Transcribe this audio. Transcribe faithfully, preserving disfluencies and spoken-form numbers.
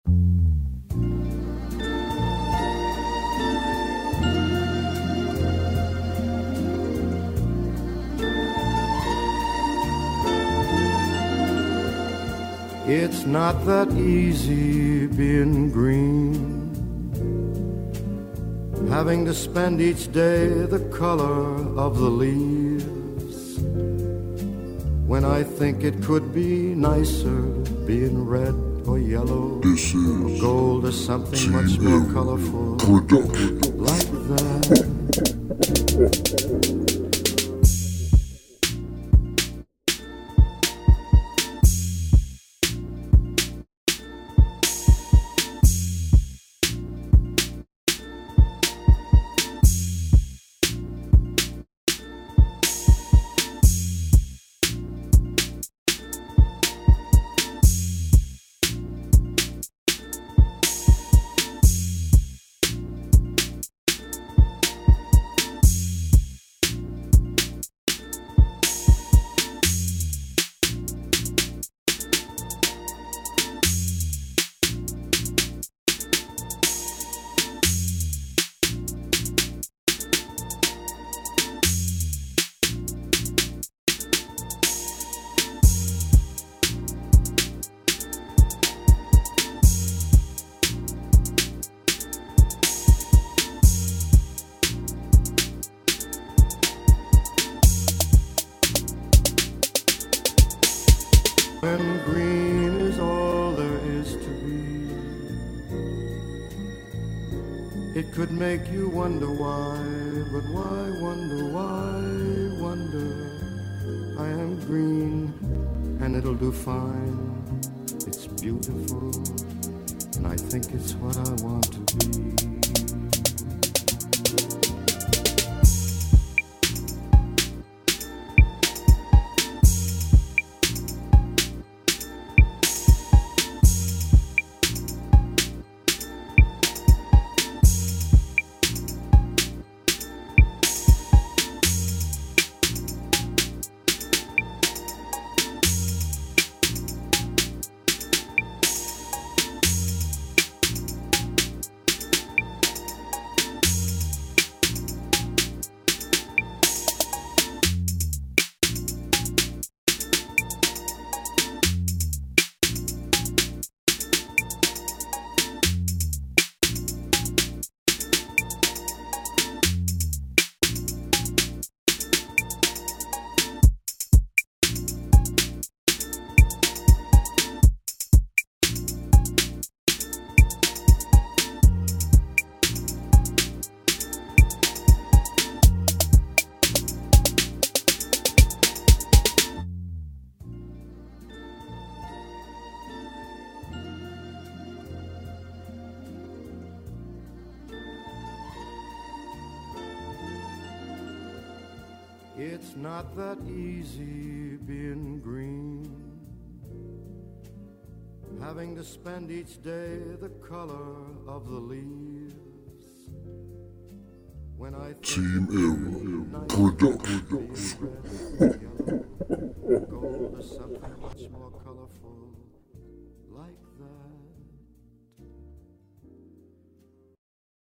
It's not that easy being green, having to spend each day the color of the leaves, when I think it could be nicer being red or yellow or gold or something much more colorful like that. When green is all there is to be, it could make you wonder why, but why wonder, why wonder? I am green and it'll do fine. It's beautiful and I think it's what I want to be. It's not that easy being green, having to spend each day the color of the leaves. When I Team Era Productions. Gold is something much more colorful